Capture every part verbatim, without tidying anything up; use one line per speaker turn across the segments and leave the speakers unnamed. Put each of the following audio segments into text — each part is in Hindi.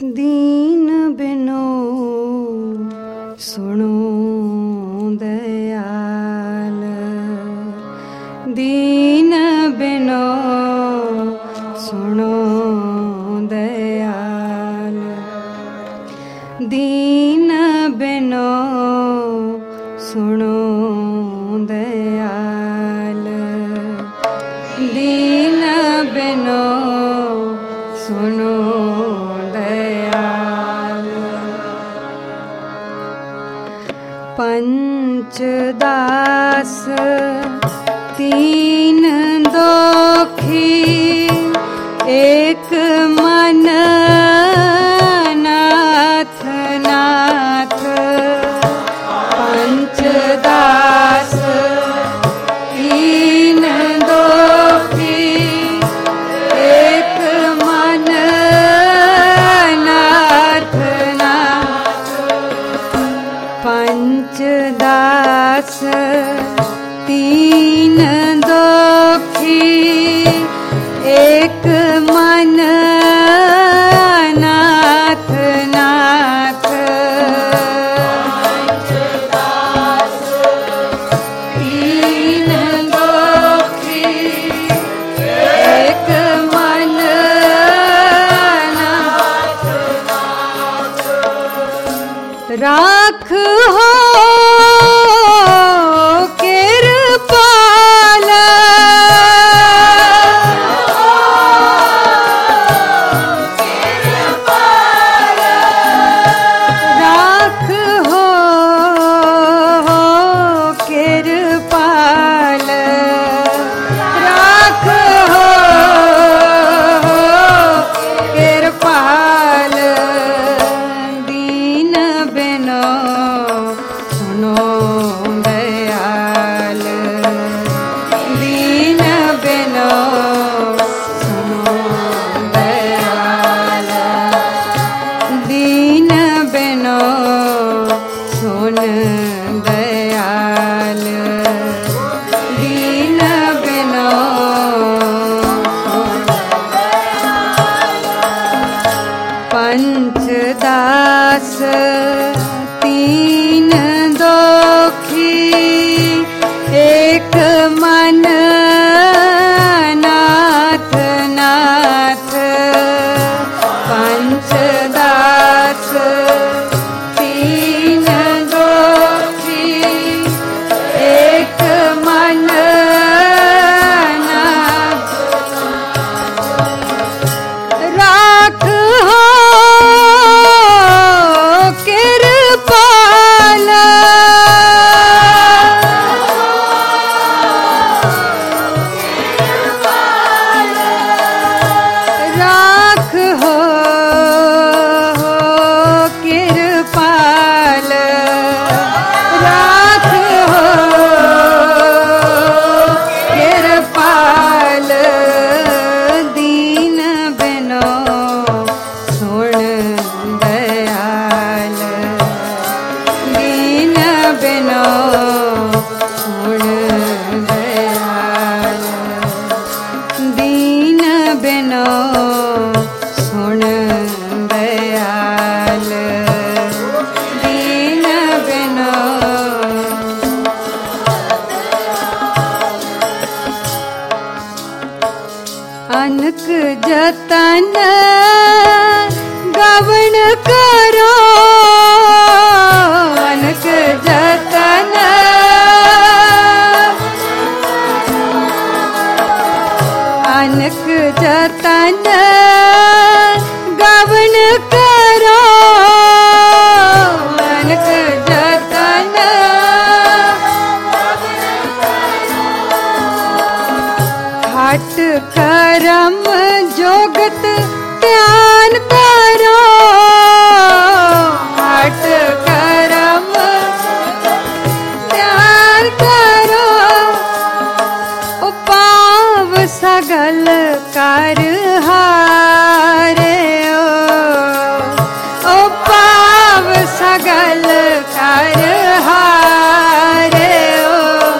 दीन बिनो सुनो दयाल, दीन बिनो सुनो दयाल, दीन बिनो सुनो दयाल, दीन बिनो सुनो दयाल। पंचदास तीन दोखी एक मन नाथ नाथ, पंचदास तीन दोखी एक मन नाथ नाथ, पंचदास तीन दोखी एक मन नाथ नाथ, पंचदास तीन दोखी एक मन नाथ नाथ, राख हो पंचदास तीन दोखी एक मन नाथ नाथ, पंचदास तीन दोखी एक मन नाथ, राख हो कृपाल, राख हो कृपाल, राख हो कृपाल, दीन बिनो सुन दयाल, दीन बिनो सुन दयाल, दीन बिनो सुन दयाल, दीन बिनो। अनक जतन गवन करो, अनक जतन अनक जतन गवन करो, अनक जतन हट करम जोगत ध्यान करो, हट करम ध्यान करो, उपाव सगल कर हारे ओ, उपाव सगल कर हारे ओ,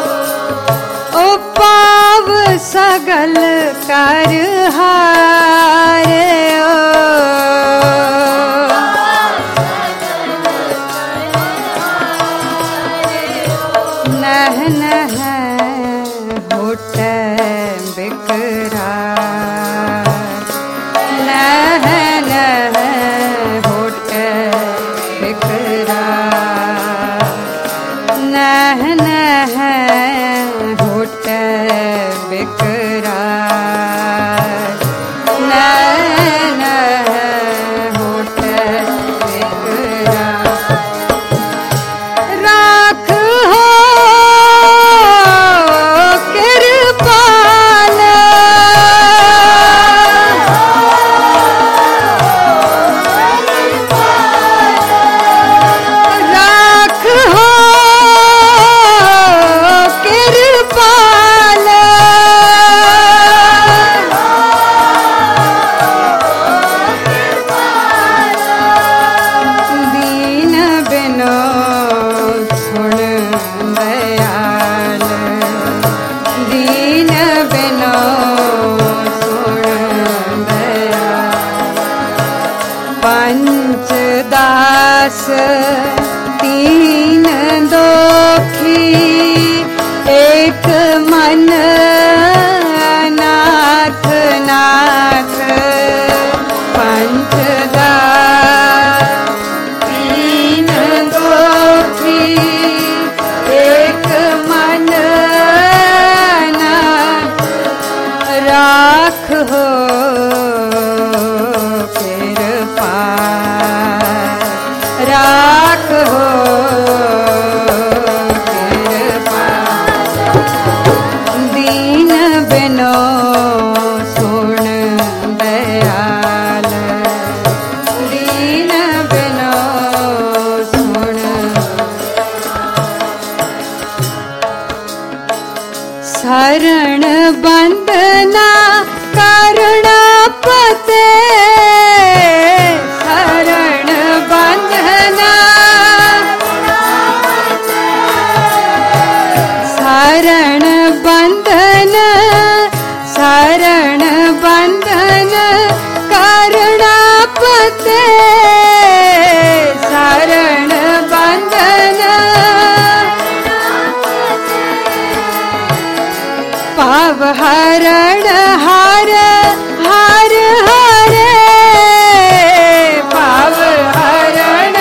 उपाव सगल कर हारे ओ। होठ बिकरार, नह नह होठ बिकरार, नह नह होठ बिकरार, नह नह होठ बिकरार। राख हो कृपाल, राख हो कृपाल, दीन बिनो सुन दयाल, दीन बिनो सुन दयाल। पंचदास तीन दोखी, एक मन नाथ नाथ। पंचदास तीन दोखी, एक मन नाथ। राख हो कृपाल, राख हो कृपाल, दीन बिनो सुन दयाल, दीन बिनो सुन। शरण बंदना करुणापते, शरण बंदना, शरण बंदन, शरण बंदन करुणापते, शरण बंदन पाव हरण हर हर हरे, पाव हरण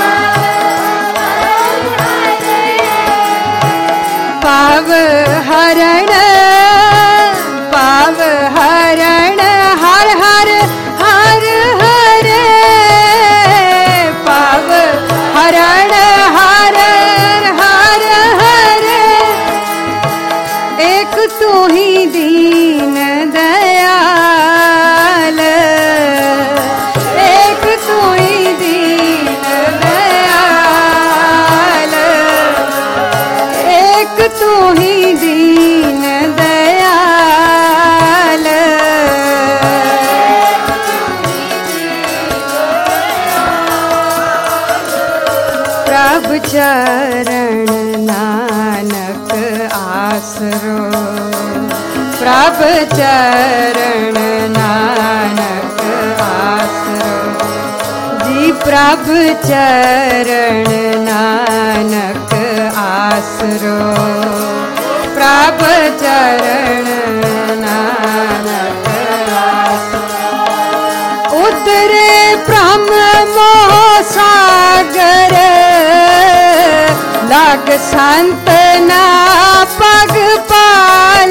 पाव हरण, पाव हरण हर हर हर हरे, पाव हरण हर हर हरे। एक तू ही दीन दयाल, एक तू ही दीन दयाल, एक तू ही दीन दयाल। प्रभु चरण नानक आसरो, प्रभु चरण नानक आसरो, जी प्रभु चरण नानक आसरो, प्रभु चरण नानक आसरो। उतरे ब्रह्म मोह सागर, लाग संत ना पग पाल,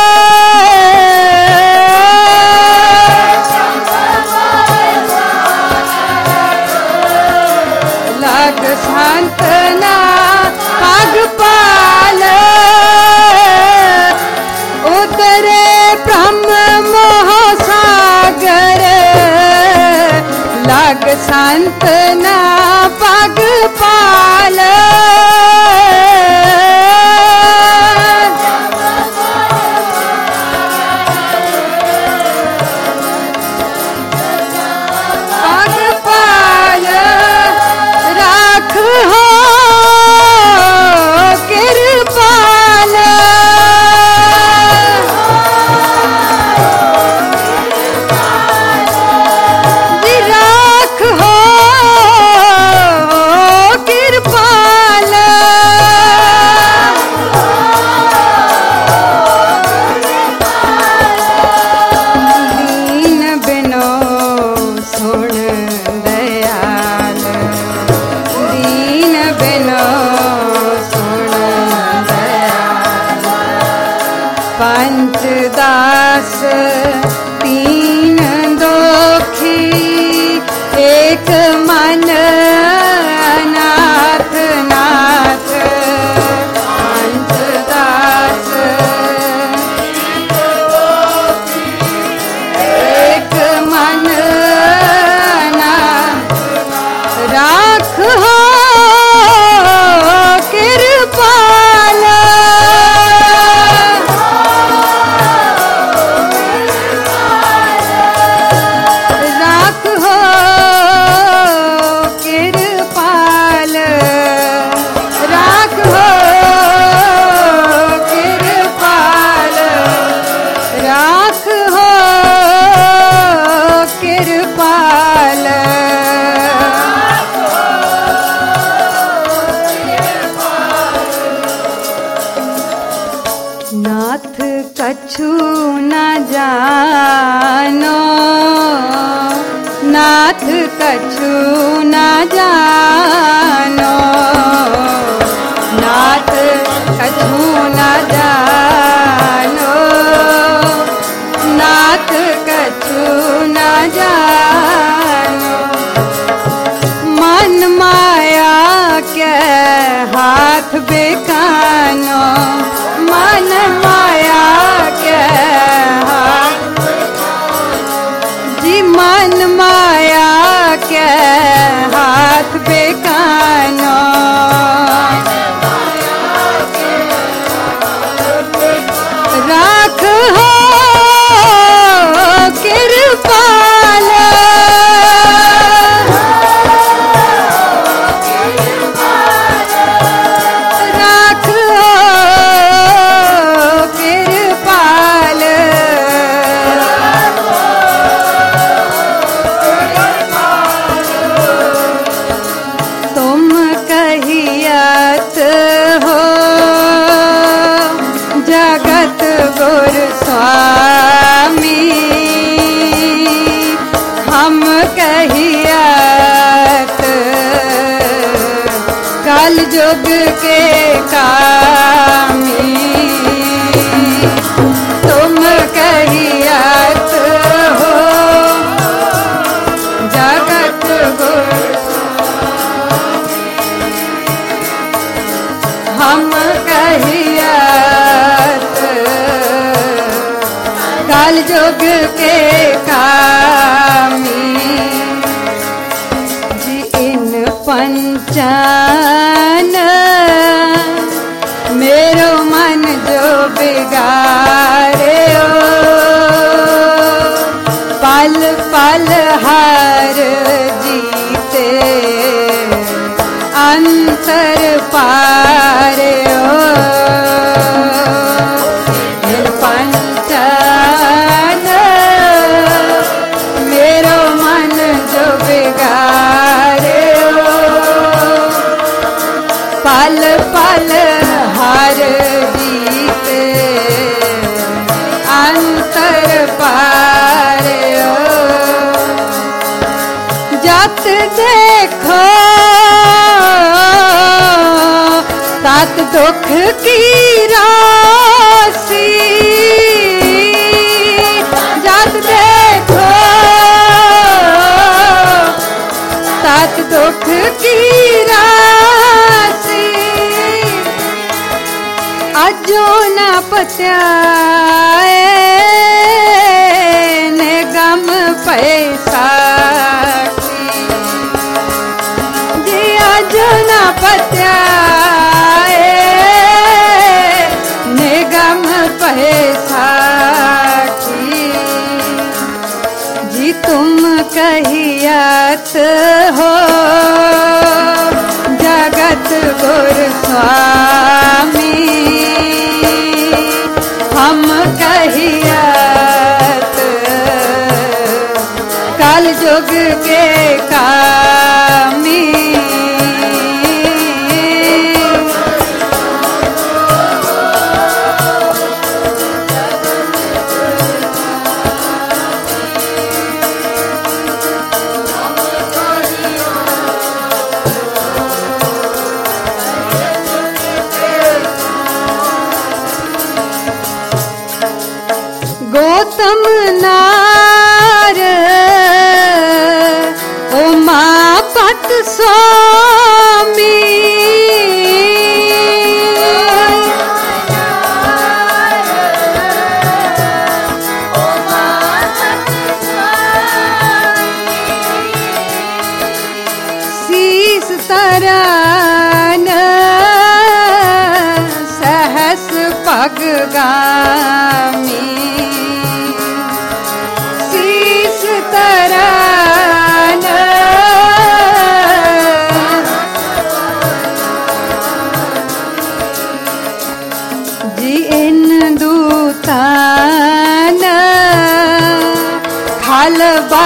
लाग संत ना पग पाल। उतरे ब्रह्म मोह सागर, लाग संत ना पग पाल। कृपाल पंचदास तीन दोखी एक मन नाथ नाथ पंचदास एक मन नाथ राख हो कृपाल राख हो कृपाल राख हो कृपाल राख हो कृपाल नाथ कछु न जानो नाथ कछु न जानो नाथ कछु न जानो नाथ कछु न जानो मन माया के हाथ बेकानो मन माया के हाथ जी मन माया के हाथ बेकानो राख हो कृपाल राख हो कृपाल तुम कहियत हो जगत गुरु स्वामी हम कहियत कल युग के कामी तुम कहियत हो जगत गुरु हम कहियत कल युग के कामी जी इन पंचन मेरो मन जो बिगाड़े हो पल पल हर जीते अंतर पारे हो पंचन मेरो मन जो बिगाड़े हो पल पल हर जीते अंतर पारे हो जत देखो तात दुख की राशि जत देखो तात दुख की राशि अजो न पत्याए ने गम पैसा जी अजो न पत्याए ने गम पैसा जी तुम कहियत हो जगत गुरु स्वामी हम कहियत कल युग के कामी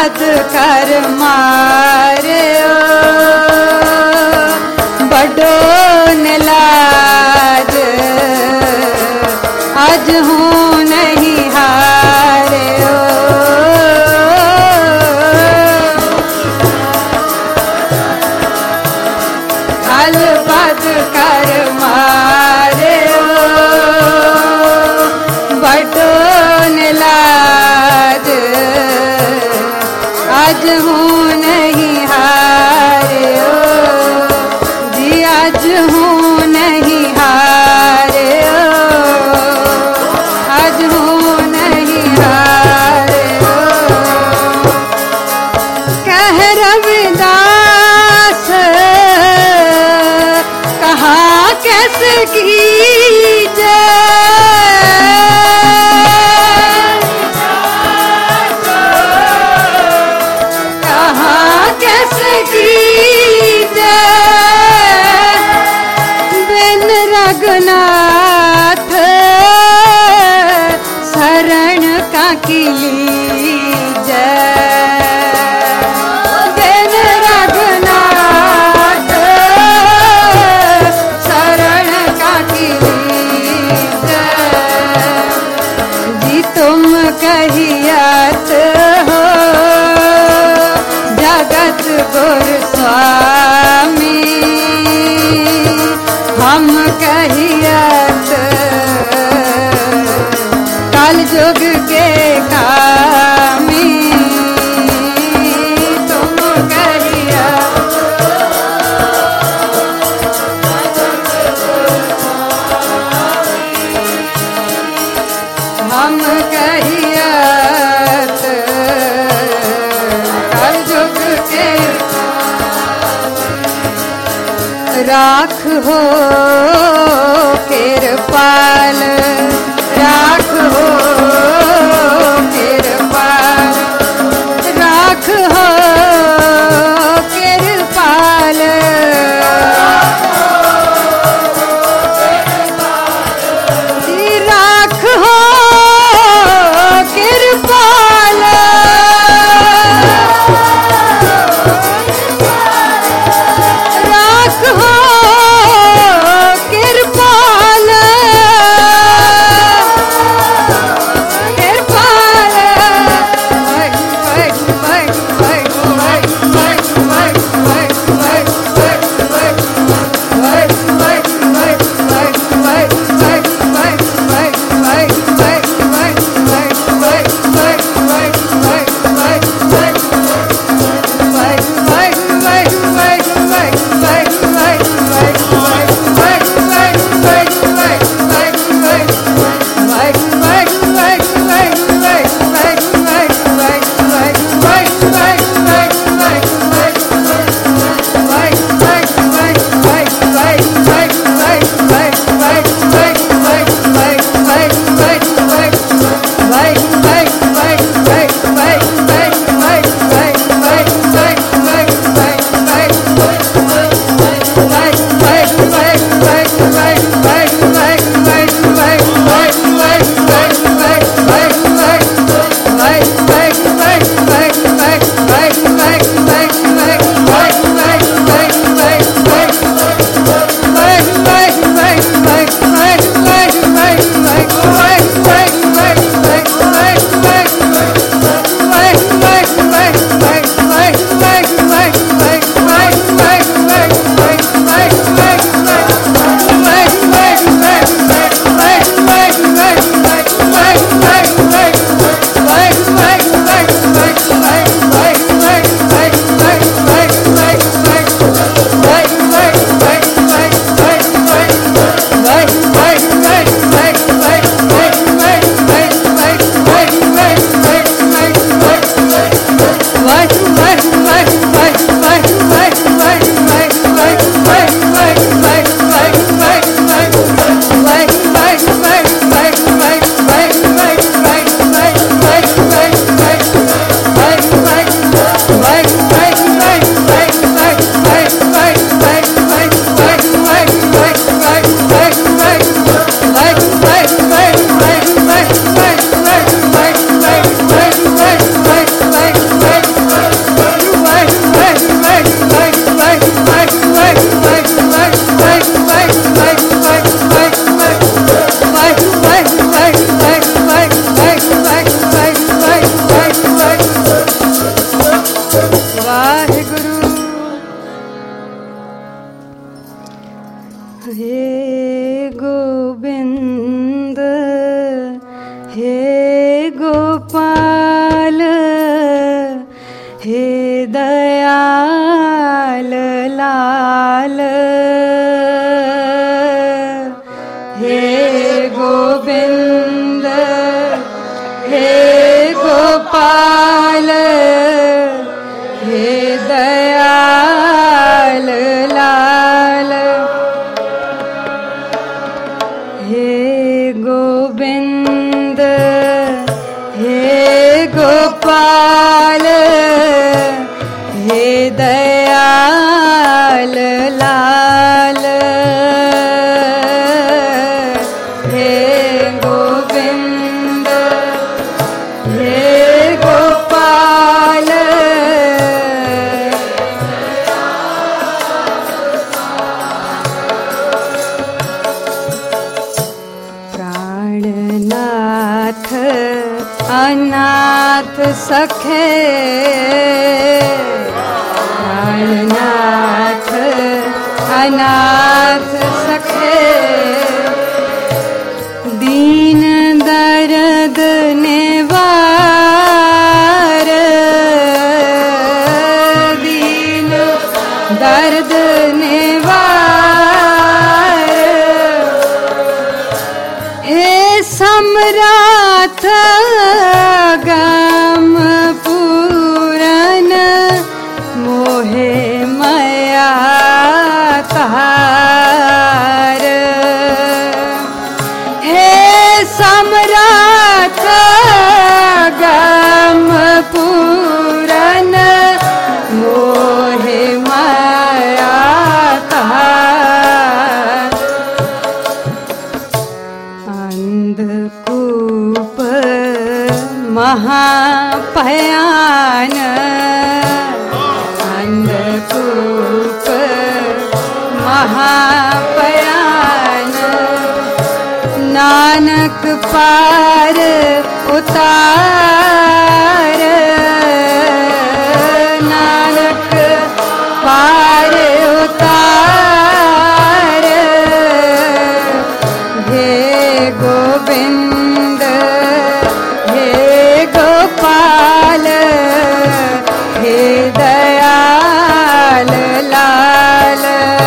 बद कर मारे बड़ो लाज आज हूँ नहीं हारे काल बद कर मारे बड़ो लाज आज हूँ नहीं हारे जी आज हूँ नहीं हारे आज हूँ नहीं हारे कह रविदास कहा कैसे कीजे रघुनाथ शरण का लीजय बिन रघुनाथ शरण का लीजय जी तुम कहियत हो जगत गुरु स्वामी हम कहियत काल जुग के कामी तुम कहियत हम कहियत काल जुग के राख हो कृपाल राख हो कृपाल राख हो कृपाल राख हो कृपाल राख हो कृपाल गोपाल हे दयाल लाल, हे गोविंद हे गोपाल हे दयाल लाल, हे गोविंद हे गोपाल हे दयाल लाल, हे गोविंद हे गोपाल प्राणनाथ अनाथ सखे, प्राणनाथ अनाथ सखे, दीन दर्द निवार, दीन दर्द निवार, हे सम्राट गम पूरन मोहे मया तार, हे सम्राट गम पूरन मोहे मया तार, अंधकूप महाभयान, अंधकूप महाभयान, नानक पार उतार, नानक पार उतार, हे गोविंद हे गोपाल हे दयाल लाल,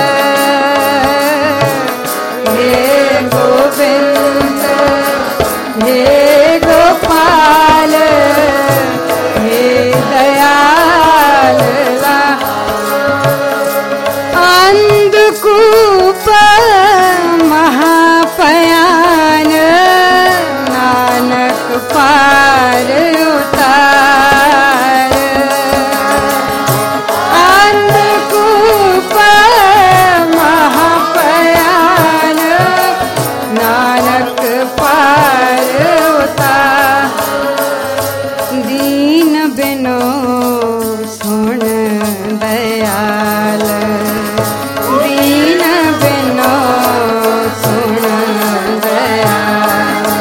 हे गोविंद हे गोपाल हे दयाल लाल, अंधकूप महाभयान, नानक पार उतार, अंधकूप महाभयान, नानक पार उतार, दीन बिनो सुन दयाल, दीन बिनो सुन दयाल,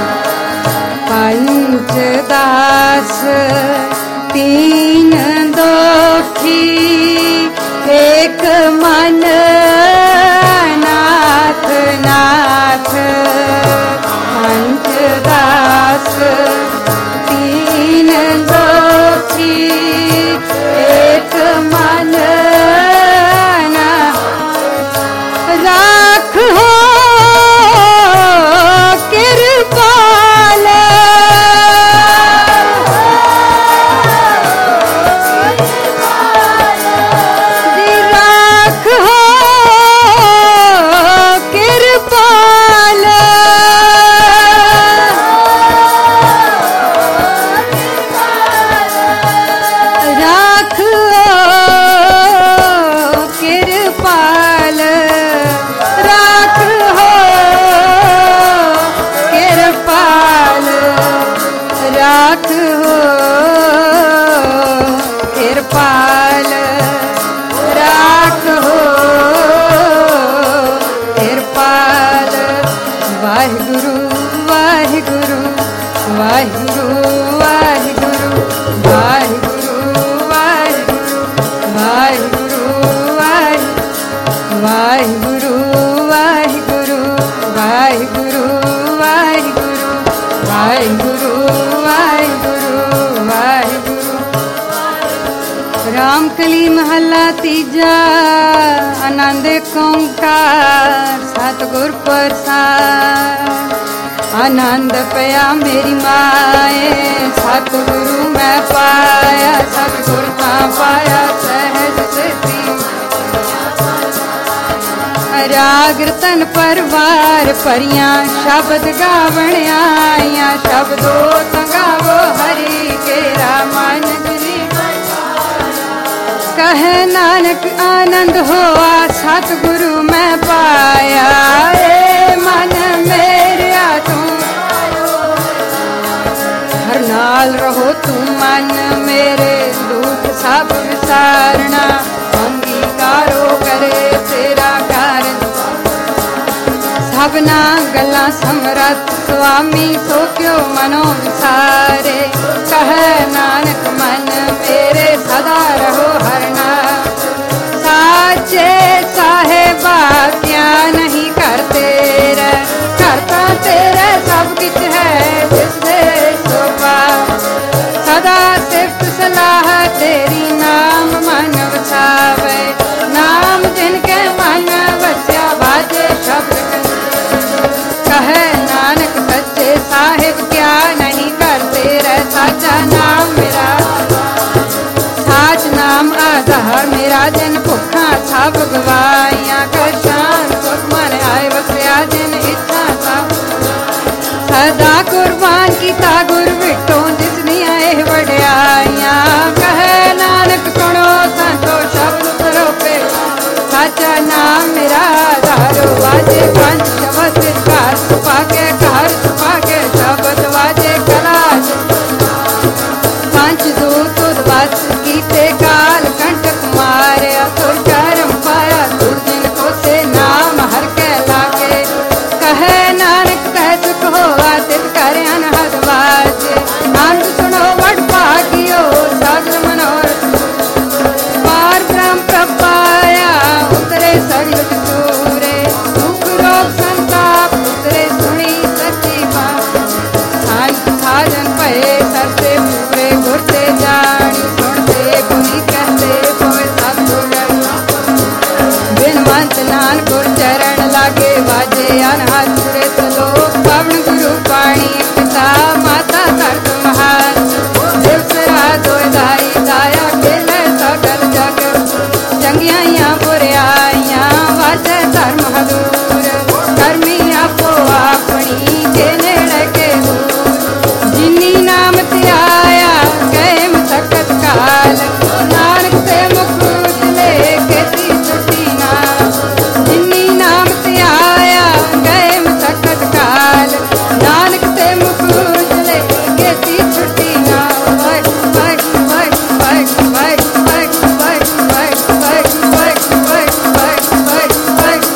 पंचदास तीन दोखी एक मन नाथ नाथ, पंचदास तीन दोखी एक मन राख हो कृपाल, राख हो कृपाल, राख हो कृपाल, राख हो कृपाल, राख हो कृपाल, राख हो कृपाल, वाहिगुरु वाहिगुरु वाहिगुरु वाहिगुरु वाहिगुरु वाहिगुरु वाहिगुरु वाहिगुरु वाहिगुरु वाहिगुरु वाहिगुरु वाहिगुरु वाहिगुरु वाहिगुरु महला तीजा आनंद ओंकार सतगुर प्रसाद। आनंद पया मेरी माए सतगुरु मैं पाया, सतगुर का पाया सहज सिद्धि। राग रतन परवार परियां शब्द गावण आईयां, शब्दो गावो हरि केरा मन गिरी। कहे नानक आनंद होआ सतगुरु मैं पाया, ए मन मेरा तू हर नाल रहो तू मन मेरे, दुख सब विसारना अंगीकारो करे तेरा कारज। सबना गल्लां समरथ स्वामी सो क्यों मनो विसारे। कहे नानक मन मेरे सदा रहो हरना, साचे साहेबा क्या नहीं करते रे, करता तेरे सब कुछ है जिससे शोभा। सदा सिफ्त सलाह तेरी नाम मन वसावे, नाम जिनके मन वस्या बाजे शब्द। कहे नानक सच्चे साहिब क्या नहीं करते रे, साचा नाम मेरा साच नाम आधार मेरा। जिन भुखा सब गवाइया कर शान सुख मन आए वसया, जिन इच्छा सब सदा कुर्बान कीता गुर विटो जिसनिया एह वड्याइया। कहे नानक सुनो संतो शब्द सरोपे, साचा नाम मेरा आधारो। वाजे पंच शब्द कार छुपा के कार छुपा के शब्द वाजे कलाश। पंच दूत उद्वास कीते काल कंटक मारे, असुर कर्म पाया दुर्जन को से नाम हर के लागे। कहे नानक कह चुक होवा तित कर अनहद वाजे, आनंद सुनो वड भागियो सागर मनोरथ। पार ब्रह्म प्रपाया उतरे सगल सूरे, दुख रोग संताप उतरे सुनी सच्ची बात। शांत साजन पए सरते पूरे गुरते जानी, सुनते कोई कहते कोई सब गुरन। बिन मंत नान गुर चरण लागे बाजे अनहद सुरे सलोक। पवन गुरु पाणी पिता माता धरत महान, दिवसरा दोय दाई दाया खेले सकल जग। चंगियाइयां बुराइयां वाजे धर्म हदूर, कर्मी आपो अपनी के नेड़े के दूर। जिनी नाम ते आया गए मसकत काल, नानक ते मुख उजले केती छुट्टी ना। जिनी नाम ते आया गए मसकत काल, नानक ते मुख उजले केती छुट्टी ना। वक वक वक वक वक वक वक वक वक वक वक वक वक वक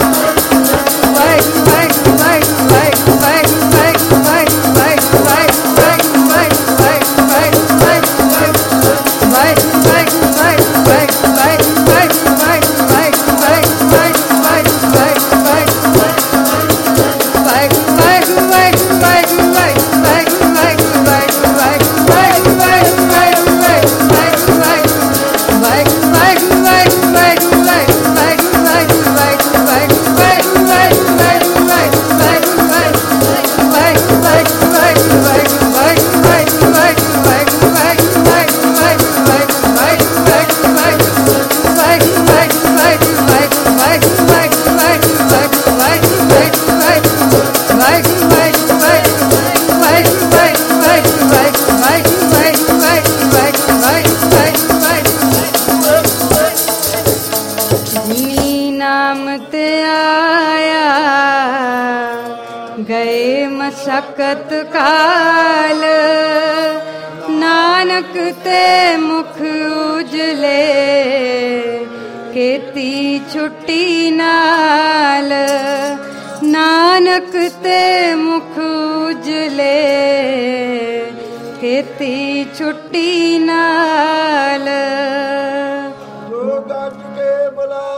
सकत काल, नानक ते मुख उजले केती छुट्टी नाल। नानक ते मुख उजले केती छुट्टी नाल।
लोग के बुला